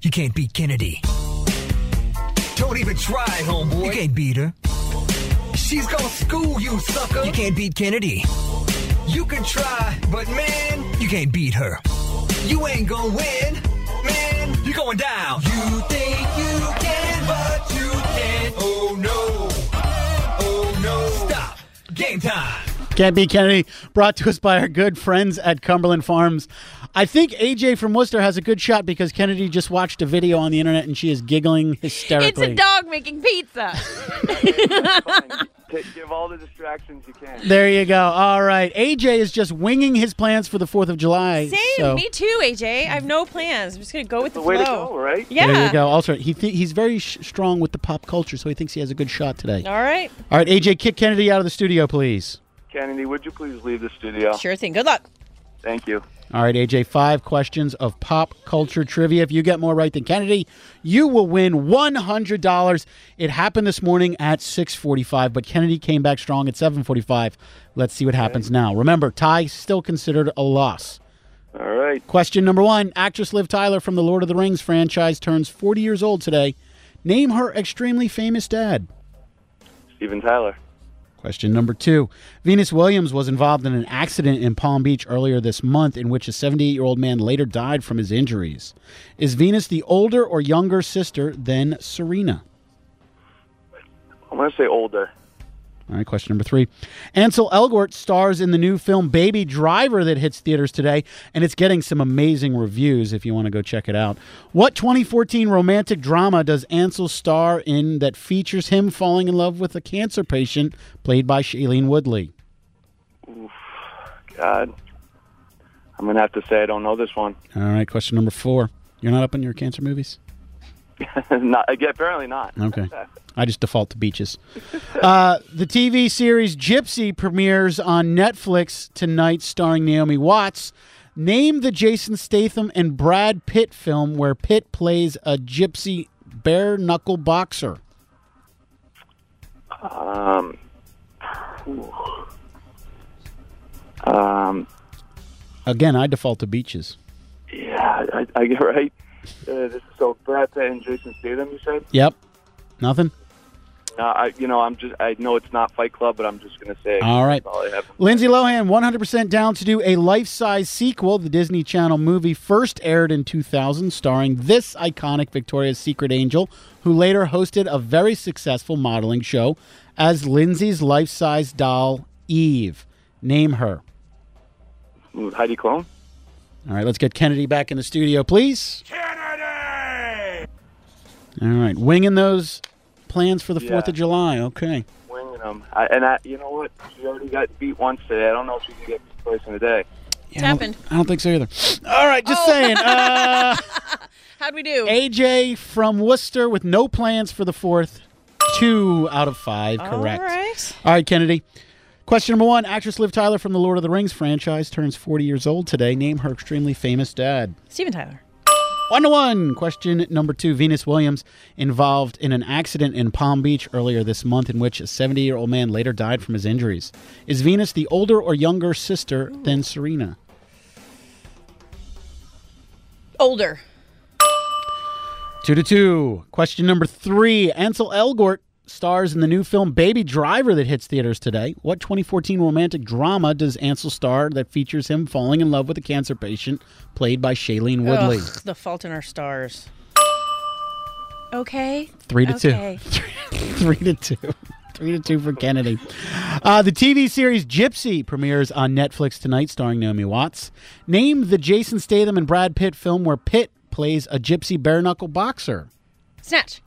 You can't beat Kennedy. Don't even try, homeboy. You can't beat her. She's gonna school you, sucker. You can't beat Kennedy. You can try, but man, you can't beat her. You ain't gonna win, man. You're going down. You think you can, but you can't. Oh no. Oh no. Stop. Game time. Can't Beat Kennedy, brought to us by our good friends at Cumberland Farms. I think AJ from Worcester has a good shot because Kennedy just watched a video on the internet and she is giggling hysterically. It's a dog making pizza. Give all the distractions you can. There you go. All right. AJ is just winging his plans for the 4th of July. Same. Me too, AJ. I have no plans. I'm just going to go with the flow. Way to go, right? Yeah. There you go. Also, he's very strong with the pop culture, so he thinks he has a good shot today. All right. All right, AJ, kick Kennedy out of the studio, please. Kennedy, would you please leave the studio? Sure thing. Good luck. Thank you. All right, AJ, 5 questions of pop culture trivia. If you get more right than Kennedy, you will win $100. It happened this morning at 6:45, but Kennedy came back strong at 7:45. Let's see what happens now. Remember, tie still considered a loss. All right. Question number 1. Actress Liv Tyler from the Lord of the Rings franchise turns 40 years old today. Name her extremely famous dad. Steven Tyler. Question number 2. Venus Williams was involved in an accident in Palm Beach earlier this month in which a 78-year-old man later died from his injuries. Is Venus the older or younger sister than Serena? I'm going to say older. All right, question number 3. Ansel Elgort stars in the new film Baby Driver that hits theaters today, and it's getting some amazing reviews if you want to go check it out. What 2014 romantic drama does Ansel star in that features him falling in love with a cancer patient played by Shailene Woodley? Oof, God. I'm going to have to say I don't know this one. All right, question number 4. You're not up on your cancer movies? Apparently not. Okay. I just default to beaches. The TV series Gypsy premieres on Netflix tonight starring Naomi Watts. Name the Jason Statham and Brad Pitt film where Pitt plays a gypsy bare-knuckle boxer. Again, I default to beaches. Yeah, I get right. So Brad Pitt and Jason Statham, you said? Yep. Nothing? I know it's not Fight Club, but I'm just going to say. All right. All I have. Lindsay Lohan, 100% down to do a life-size sequel. The Disney Channel movie first aired in 2000, starring this iconic Victoria's Secret angel, who later hosted a very successful modeling show as Lindsay's life-size doll, Eve. Name her. Heidi Klum. All right, let's get Kennedy back in the studio, please. Kennedy! All right, winging those plans for the 4th of July. Okay. Winging them. You know what? She already got beat once today. I don't know if she can get beat twice in a day. It's happened. I don't think so either. All right, just saying. How'd we do? AJ from Worcester with no plans for the 4th. 2 out of 5, correct. All right, Kennedy. Question number 1. Actress Liv Tyler from the Lord of the Rings franchise turns 40 years old today. Name her extremely famous dad. Steven Tyler. 1-1. Question number 2. Venus Williams involved in an accident in Palm Beach earlier this month in which a 70-year-old man later died from his injuries. Is Venus the older or younger sister than Serena? Older. 2-2. Question number 3. Ansel Elgort stars in the new film Baby Driver that hits theaters today. What 2014 romantic drama does Ansel star that features him falling in love with a cancer patient played by Shailene Woodley? The Fault in Our Stars. Okay. 3-2. Okay. 3-2. 3-2 for Kennedy. The TV series Gypsy premieres on Netflix tonight starring Naomi Watts. Name the Jason Statham and Brad Pitt film where Pitt plays a gypsy bare-knuckle boxer. Snatch.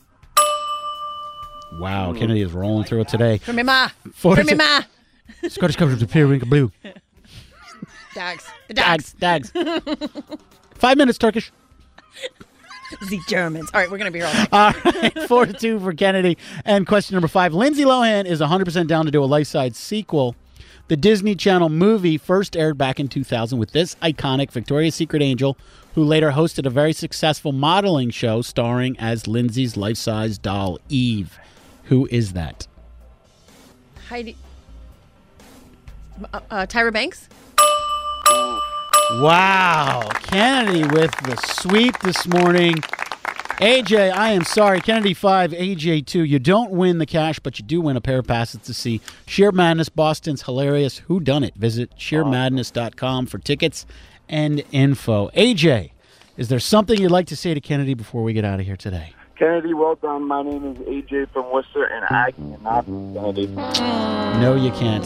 Wow, Kennedy is rolling through it today. From me ma. From me ma. Scottish comes with periwinkle blue. Dags. The Dags. Dags. 5 minutes, Turkish. The Germans. All right, we're going to be here all night. All right, 4-2 for Kennedy. And question number 5. Lindsay Lohan is 100% down to do a life-size sequel. The Disney Channel movie first aired back in 2000 with this iconic Victoria's Secret angel who later hosted a very successful modeling show starring as Lindsay's life-size doll, Eve. Who is that? Heidi. Tyra Banks? Wow. Kennedy with the sweep this morning. AJ, I am sorry. Kennedy 5, AJ 2. You don't win the cash, but you do win a pair of passes to see Sheer Madness, Boston's hilarious Whodunit. Visit sheermadness.com for tickets and info. AJ, is there something you'd like to say to Kennedy before we get out of here today? Kennedy, well done. My name is AJ from Worcester, and I cannot be Kennedy. No, you can't.